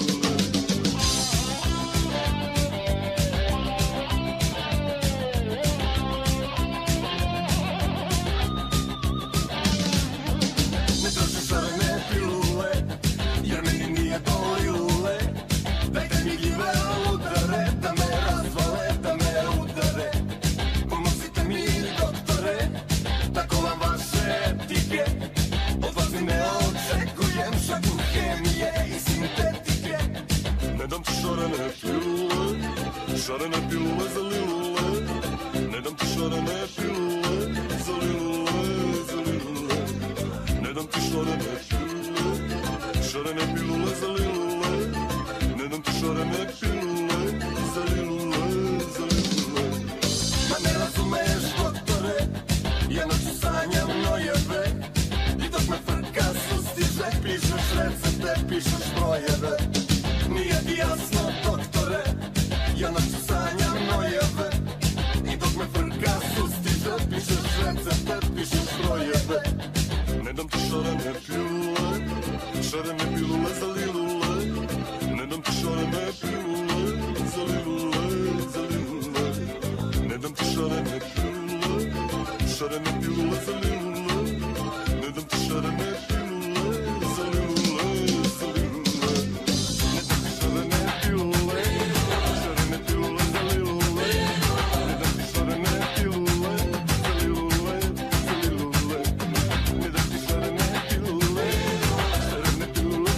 Ne tražim šarene pilule, jer meni nije to lilule. Dajte mi gljive udare, da me razvale, da me udare. Pomozite mi doktore, tako vam vaše etike. Od vas ne očekujem šaku hemije i sintetike. Ne dam ti šarene pilule, šarene pilule za lilule. Ne dam ti šarene pilule, za lilule, za lilule. Ne dam ti šarene pilule, šarene pilule za lilule. Ne dam ti šarene pilule, za lilule, za lilule. Ma ne razumeš doktore, ja noću sanjam nojeve. I dok me frka sustiže, pišeš recepte, pišeš brojeve. Nije ti jasno, doktore, ja noću sanjam nojeve. I dok me frka sustiže, pišeš recepte, pišeš brojeve. Ne dam ti šarene pilule, šarene pilule za lilule. Ne dam ti šarene pilule, za lilule, za lilule. Ne dam ti šarene pilule, šarene pilule za lilule. Ne dam ti šarene pilule, za lilule, za lilule. Ne dam ti šarene pilule, šarene pilule za lilule. Ne dam ti šarene pilule, za lilule, za lilule. Ne dam ti šarene pilule, šarene pilule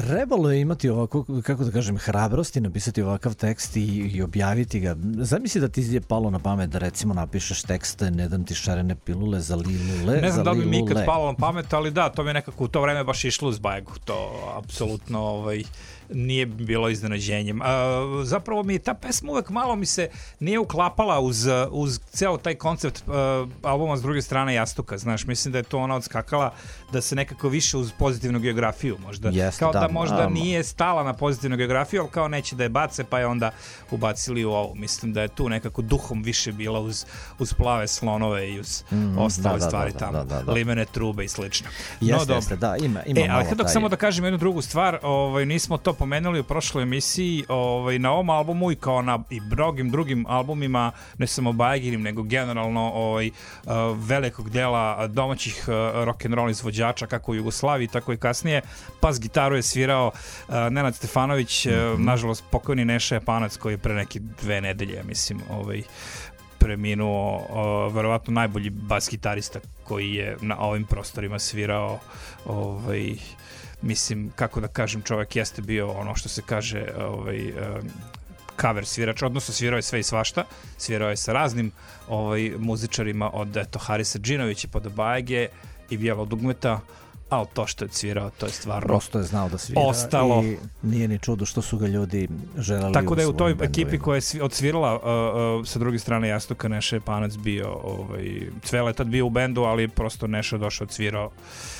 Trebalo je imati ovako, kako da kažem, hrabrosti napisati ovakav tekst i, i objaviti ga. Zamisli da ti je palo na pamet da recimo napišeš tekst Ne dam ti šarene pilule za Lilule. Ne znam da li bi mi ikad Lilule. palo na pamet, ali da, to mi je nekako u to vreme baš išlo uz bajegu. To apsolutno ovaj, nije bilo iznenađenjem. A, zapravo mi je ta pesma uvek malo mi se nije uklapala uz, uz ceo taj koncept uh, albuma S druge strane jastuka. Znaš, mislim da je to ona odskakala da se nekako više uz pozitivnu geografiju možda. Jeste, kao da, da, možda um, nije stala na pozitivnu geografiju, ali kao neće da je bace, pa je onda ubacili u ovo. Mislim da je tu nekako duhom više bila uz, uz plave slonove i uz Mm, ostale da, da, stvari da, tamo. da, da, da. Limene trube i slično. Jeste, no, dobro. jeste, da, ima, ima E, ali malo htio taj... samo da kažem jednu drugu stvar, ovaj, nismo to pomenuli u prošloj emisiji, ovaj, na ovom albumu i kao na i mnogim drugim albumima, ne samo Bajaginim, nego generalno ovaj, uh, velikog dela domaćih uh, rock'n'roll izvođača, kako u Jugoslaviji, tako i kasnije. Pas gitaru je svirao uh, Nenad Stefanović, uh, Mhm. nažalost pokojni Neša Japanac, koji je pre neke dve nedelje, mislim, ovaj, preminuo, uh, verovatno najbolji bas gitarista koji je na ovim prostorima svirao, ovaj, mislim, kako da kažem, čovjek jeste bio ono što se kaže ovaj, um, cover svirač, odnosno svirao je sve i svašta, svirao je sa raznim ovaj, muzičarima od eto, Harisa Džinovića pa do Bajage i Bijelog dugmeta, ali to što je svirao, to je stvarno Prosto je znao da svira ostalo. i nije ni čudo što su ga ljudi želeli. Tako da je u toj svojim ekipi bendovima. koja je svi- odsvirala uh, uh, sa druge strane jastuka Neša Japanac bio, ovaj, Cvele je tad bio u bendu, ali prosto Neša došao odsvirao,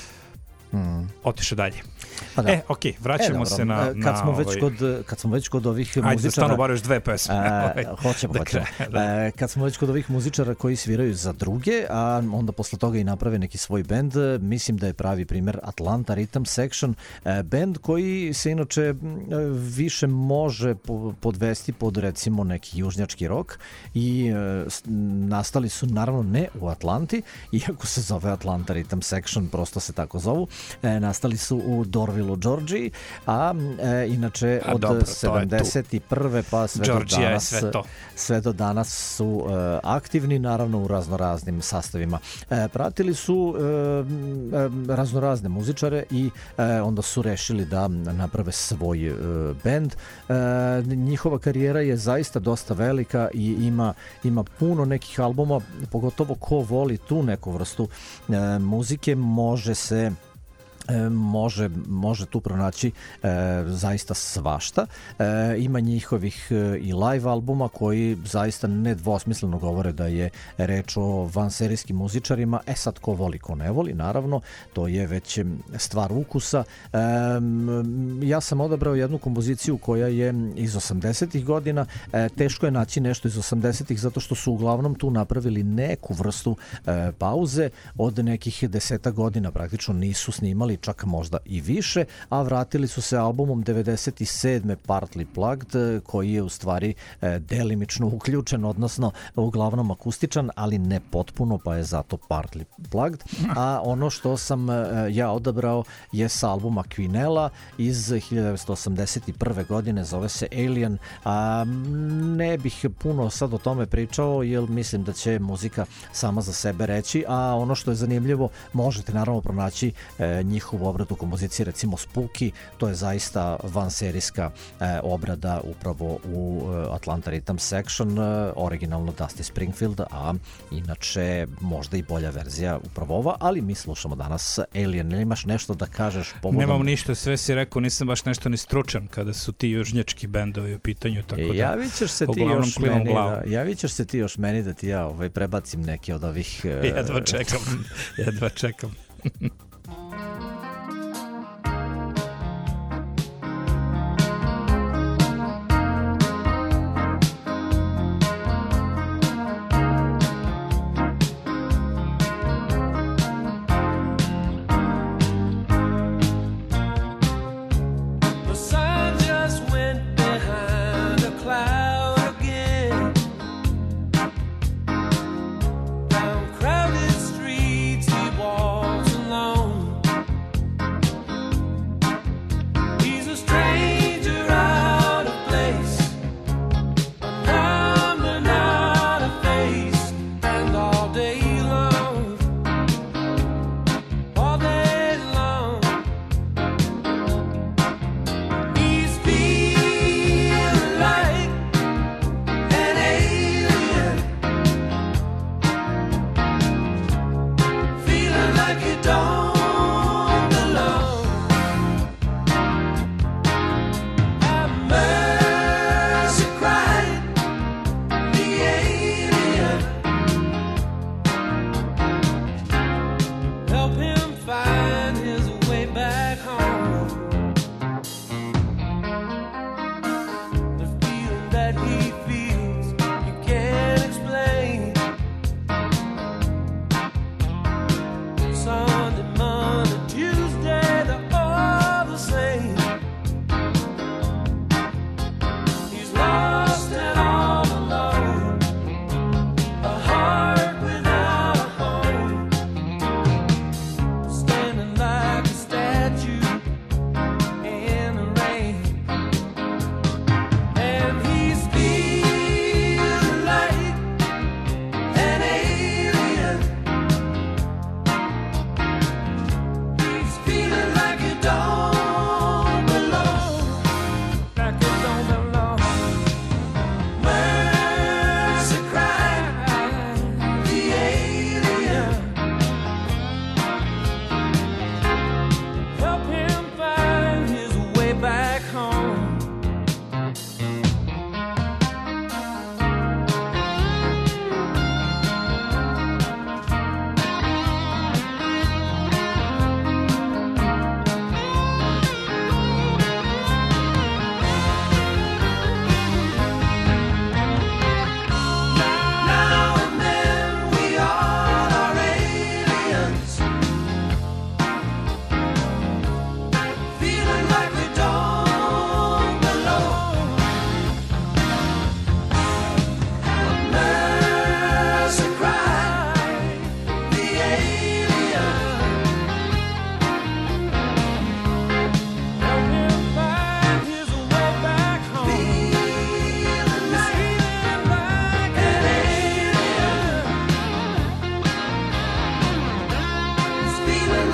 Mm. otišao dalje. Pa da. E, okej, vraćamo E, dobro, se na... kad na smo već ovaj, kod kad smo već kod ovih ajde da muzičara, stanu bar još dve pesme. Ovaj, E, hoćemo, da hoćemo. krene, da. E, kad smo već kod ovih muzičara koji sviraju za druge, a onda posle toga i naprave neki svoj bend, mislim da je pravi primjer Atlanta Rhythm Section, e, bend koji se inače m, više može po- podvesti pod recimo neki južnjački rok i e, s- nastali su naravno ne u Atlanti, iako se zove Atlanta Rhythm Section, prosto se tako zovu, e, nastali su u Dorville, u Georgiji, a e, inače A od dobro, to je tu. sedamdeset prve pa sve do Georgija je danas sve to. sve do danas su e, aktivni, naravno u raznoraznim sastavima. E, pratili su e, e, raznorazne muzičare i e, onda su rešili da naprave svoj e, bend. E, njihova karijera je zaista dosta velika i ima, ima puno nekih albuma, pogotovo ko voli tu neku vrstu e, muzike, može se E, može, može tu pronaći e, zaista svašta. E, ima njihovih e, i live albuma koji zaista nedvosmisleno govore da je reč o vanserijskim muzičarima. E sad, ko voli, ko ne voli, naravno, to je već em, stvar ukusa. E, m, ja sam odabrao jednu kompoziciju koja je iz osamdesetih godina. E, teško je naći nešto iz osamdesetih zato što su uglavnom tu napravili neku vrstu e, pauze od nekih deseta godina, praktično nisu snimali, čak možda i više, a vratili su se albumom devedeset sedme Partly Plugged, koji je u stvari e, delimično uključen, odnosno uglavnom akustičan, ali ne potpuno, pa je zato Partly Plugged. A ono što sam e, ja odabrao je s albuma Quinella iz hiljadu devetsto osamdeset prve godine, zove se Alien. A, ne bih puno sad o tome pričao, jer mislim da će muzika sama za sebe reći, a ono što je zanimljivo, možete naravno pronaći e, njihovu obradu kompozicije, recimo Spooky, to je zaista vanserijska e, obrada upravo u e, Atlanta Rhythm Section, e, originalno Dusty Springfield, a inače možda i bolja verzija upravo ova, ali mi slušamo danas Alien. Ili imaš nešto da kažeš povodom? Nemam ništa, sve si rekao, nisam baš nešto ni stručan kada su ti južnjački bendovi u pitanju, tako da... Javit ćeš se ti uglavnom još klimam meni glavom. da, javit ćeš se ti još meni da ti ja ovaj, prebacim neke od ovih... e, Jedva čekam, jedva čekam. The sun just went behind a cloud again. Down crowded streets he walks alone.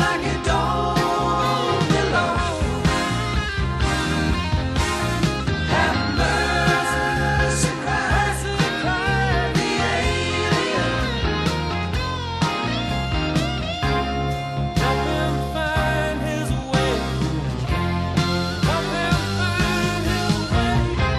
like it don't belong. Have mercy, mercy, cried the alien. Help him find his way. Help him find his way.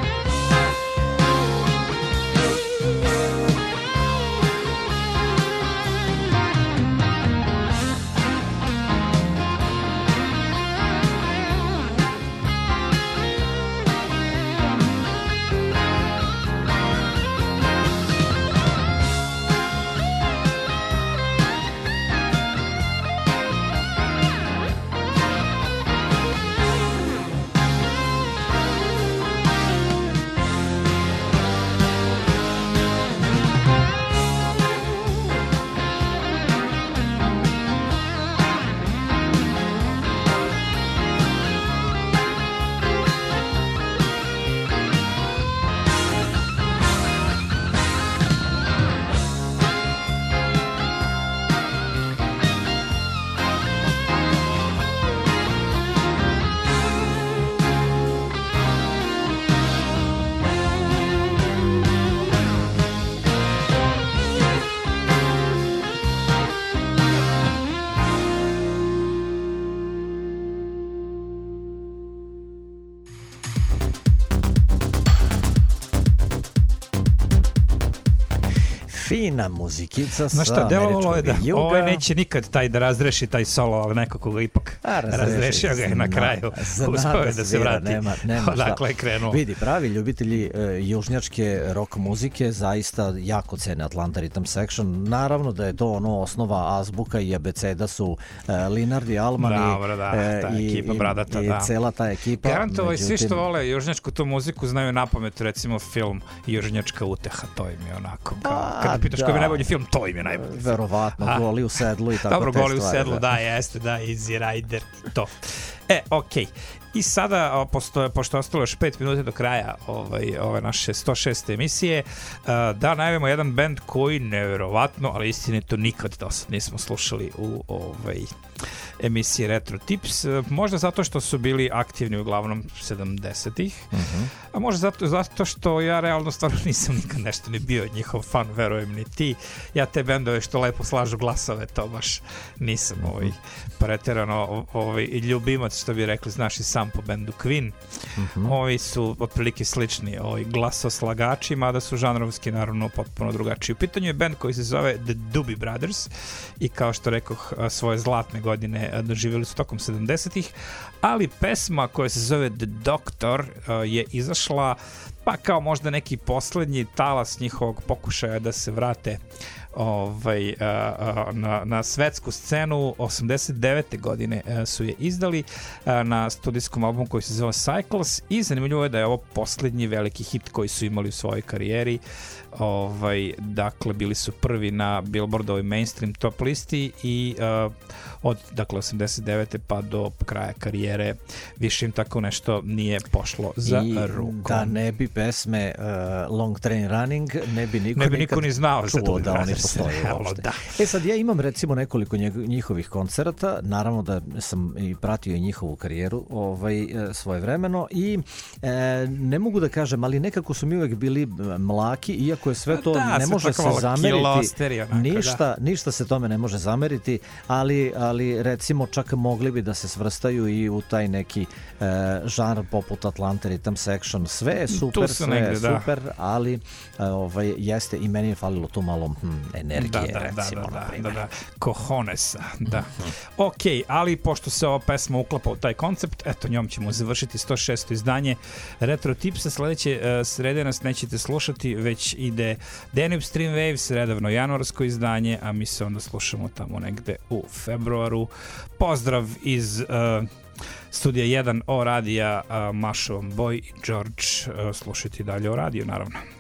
Fina muzikica sa Znaš šta, delovalo je da američkog juga. ovaj neće nikad taj da razreši taj solo, ali neko koga ipak A, razrešio ga je na kraju. Uspeo je da se vrati. Nema, nema Odakle je krenuo. Vidi, pravi ljubitelji e, južnjačke rock muzike zaista jako cene Atlanta Rhythm Section. Naravno da je to ono osnova azbuka i abeceda su e, Linardi, Almani Dobro, da, ta e, i, ekipa bradata, i da. cela ta ekipa. Garantovo i svi Međutim, što vole južnjačku tu muziku znaju napamet recimo film Južnjačka uteha, to im je onako kao, A, kada pitaš da. koji je najbolji film, to im je najbolji film. Verovatno, A. Goli u sedlu i tako Dobro, te Goli u stvari, sedlu, da, jeste, da, Easy Rider, to. E, okej. Okay. I sada, o, posto, pošto je ostalo još pet minuta do kraja ovaj, ove naše sto šeste emisije, uh, da najavimo jedan band koji neverovatno, ali istinito nikad do sad nismo slušali u ovaj, emisiji Retro Tips. Uh, možda zato što su bili aktivni uglavnom sedamdesetih, uh-huh. a možda zato, zato što ja realno stvarno nisam nikad nešto ni bio njihov fan, verujem ni ti. Ja te bendove što lepo slažu glasove, to baš nisam ovaj, preterano ovaj, ljubimac, što bi rekli, znaš i sam po bendu Queen. Mm-hmm. Ovi su otprilike slični ovi glasoslagači, mada su žanrovski naravno potpuno drugačiji. U pitanju je bend koji se zove The Doobie Brothers i kao što rekoh, svoje zlatne godine doživjeli su tokom sedamdesetih, ali pesma koja se zove The Doctor je izašla pa kao možda neki poslednji talas njihovog pokušaja da se vrate ovaj, a, a, na, na svetsku scenu. osamdeset devete godine a, su je izdali a, na studijskom albumu koji se zove Cycles i zanimljivo je da je ovo poslednji veliki hit koji su imali u svojoj karijeri. Ovaj, dakle, bili su prvi na Billboardovoj mainstream top listi i uh, od dakle, osamdeset devete pa do kraja karijere više im tako nešto nije pošlo za I rukom. Da ne bi pesme uh, Long Train Running, ne bi niko, ne bi niko ni znao čuo za Doobie da oni Brothers. postoje uopšte. Da. E sad, ja imam recimo nekoliko njihovih koncerata, naravno da sam i pratio i njihovu karijeru ovaj, svojevremeno i e, ne mogu da kažem, ali nekako su mi uvek bili mlaki, iako je sve to da, ne može se zameriti, onako, ništa, da. ništa se tome ne može zameriti, ali, ali recimo čak mogli bi da se svrstaju i u taj neki e, žanr poput Atlanta Rhythm Section. Sve je super, sve negde, je super, da. ali e, ovaj, jeste i meni je falilo tu malo hm, energije, da, da, recimo, da, da, na primjer. da, da, Cojonesa, da. Mm-hmm. Ok, ali pošto se ova pesma uklapa u taj koncept, eto, njom ćemo završiti sto šesto izdanje Retro Tipsa. Sledeće uh, srede nas nećete slušati, već ide Danube Stream Waves, redovno januarsko izdanje, a mi se onda slušamo tamo negde u februaru. Pozdrav iz uh, Studija jedan o radija, uh, Mašovom Boj i George. Uh, slušajte dalje o radiju, naravno.